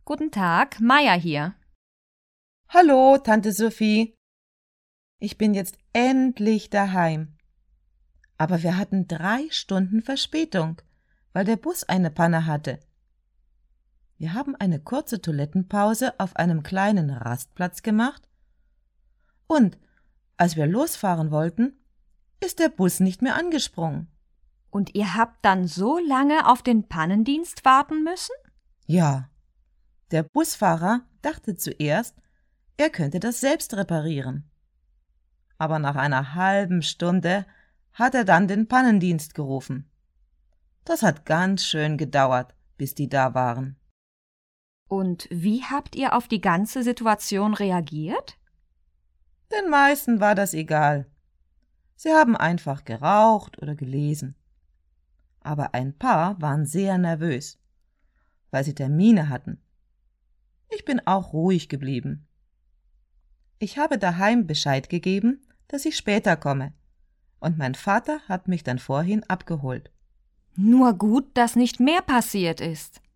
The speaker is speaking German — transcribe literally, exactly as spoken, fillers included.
Guten Tag, Maya hier. Hallo, Tante Sophie. Ich bin jetzt endlich daheim. Aber wir hatten drei Stunden Verspätung, weil der Bus eine Panne hatte. Wir haben eine kurze Toilettenpause auf einem kleinen Rastplatz gemacht und als wir losfahren wollten, ist der Bus nicht mehr angesprungen. Und ihr habt dann so lange auf den Pannendienst warten müssen? Ja, der Busfahrer dachte zuerst, er könnte das selbst reparieren. Aber nach einer halben Stunde hat er dann den Pannendienst gerufen. Das hat ganz schön gedauert, bis die da waren. Und wie habt ihr auf die ganze Situation reagiert? Den meisten war das egal. Sie haben einfach geraucht oder gelesen. Aber ein paar waren sehr nervös, weil sie Termine hatten. Ich bin auch ruhig geblieben. Ich habe daheim Bescheid gegeben, dass ich später komme, und mein Vater hat mich dann vorhin abgeholt. Nur gut, dass nicht mehr passiert ist.